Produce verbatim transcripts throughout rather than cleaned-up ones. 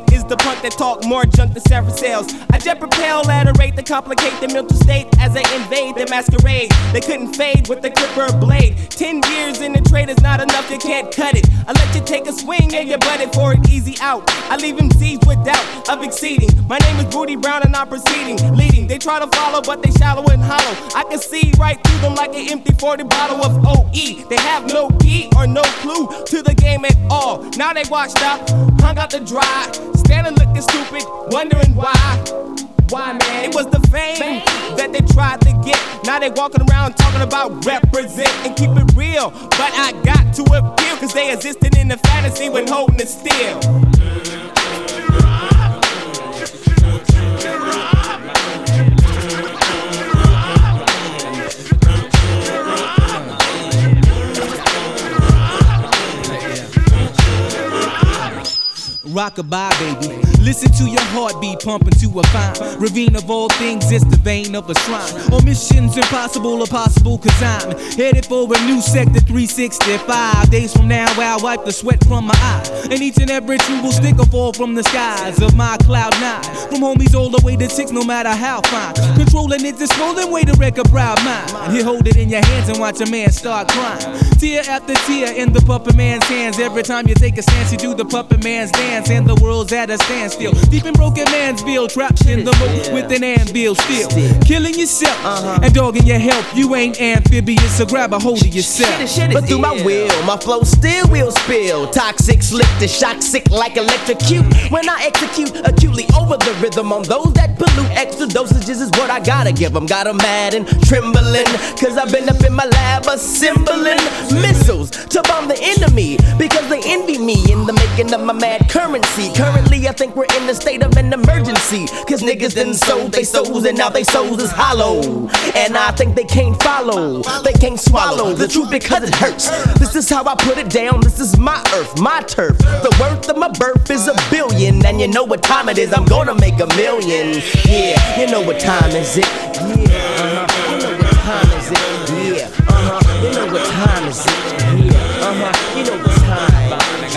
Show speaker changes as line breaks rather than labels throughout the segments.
is the punk that talk more junk than several sales. I jet propel at a rate to complicate the mental state as they invade the masquerade. They couldn't fade with the clipper blade. Ten years in the trade is not enough, you can't cut it. I let you take a swing and you butted for an easy out. I leave them seized with doubt of exceeding. My name is Booty Brown and I'm proceeding, leading. They try to follow but they shallow and hollow. I can see right through them like an empty forty bottle of O E. They have no key or no clue to the game at all. Now they washed up, hung out to dry, standing looking stupid, wondering why. Why, man? It was the fame, fame that they tried to get. Now they walking around talking about represent and keep it real. But I got to appeal, cause they existed in the fantasy when holding it still.
Rockabye, baby. Listen to your heartbeat pumping to a fine ravine of all things, it's the vein of a shrine. On missions impossible or possible, cause I'm headed for a new sector three sixty-five. Days from now, I'll wipe the sweat from my eye, and each and every tree will stick or fall from the skies of my cloud nine. From homies all the way to six, no matter how fine. Controlling it's a swollen way to wreck a proud mind. You hold it in your hands and watch a man start crying. Tear after tear in the puppet man's hands. Every time you take a stance, you do the puppet man's dance, and the world's at a standstill. Deep in broken Mansville, trapped in the moat with an anvil still. Killing yourself uh-huh. and dogging your health. You ain't amphibious, so grab a hold of yourself.
Shit, shit, but through my will, my flow still will spill. Toxic, slick to shock, sick like electrocute. When I execute acutely over the rhythm on those that pollute. Extra dosages is what I gotta give them. Got them mad and trembling, cause I've been up in my lab assembling missiles to bomb the enemy, because they envy me in the making of my mad currency. Currently I think we're in the state of an emergency, cause niggas done sold they souls and now they souls is hollow. And I think they can't follow, they can't swallow the truth because it hurts. This is how I put it down, this is my earth, my turf. The worth of my birth is a billion, and you know what time it is, I'm gonna make a million. Yeah, you know what time is it? Yeah, uh-huh, you know what time is it? Yeah, uh-huh, you know what time is it? Yeah, uh-huh, you know what time.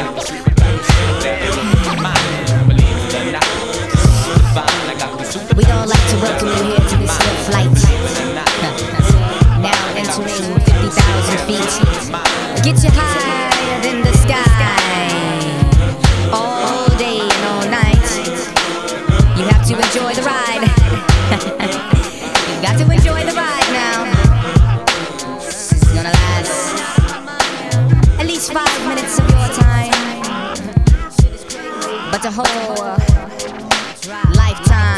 We don't like to welcome you here to this little flight. Now entering fifty thousand feet. Get you higher than the sky. All day and all night. You have to enjoy the ride. You got to enjoy the ride now. This is gonna last at least five minutes of your time, but the whole uh, lifetime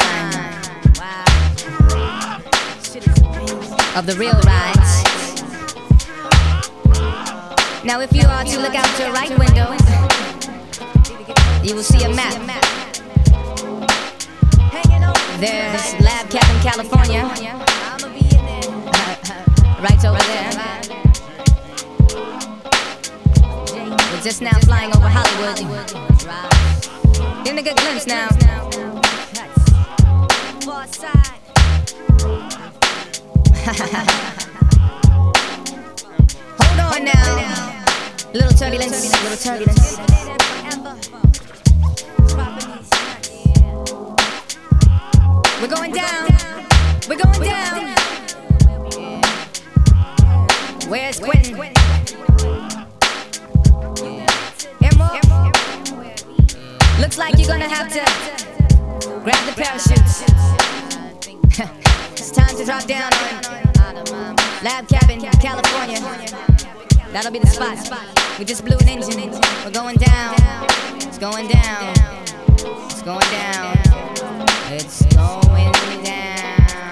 of the real rides. Now if you are to look out your right window, you will see a map. There's Lab Cabin, California, right over there. We're just now flying over Hollywood. Getting a good glimpse now. Hold on now. Little turbulence, little turbulence. We're going down. We're going down. Where's Quentin? Looks like you're gonna have to grab the parachutes. It's time to drop down on Lab Cabin, California. That'll be the spot. We just blew an engine. We're going down. It's going down. It's going down. It's going down.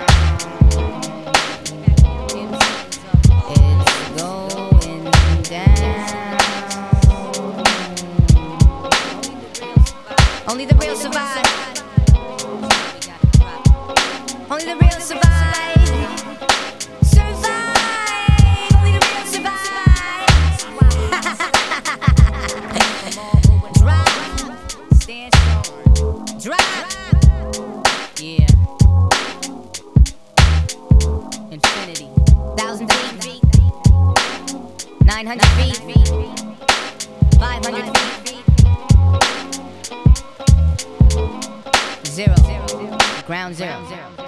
It's going down. Only the real survive. Only the real survive. Survive. Only the real survive. Drive. Stand strong. Drive. Yeah. Infinity. Thousand feet. Nine hundred feet. Five hundred feet. Ground Zero.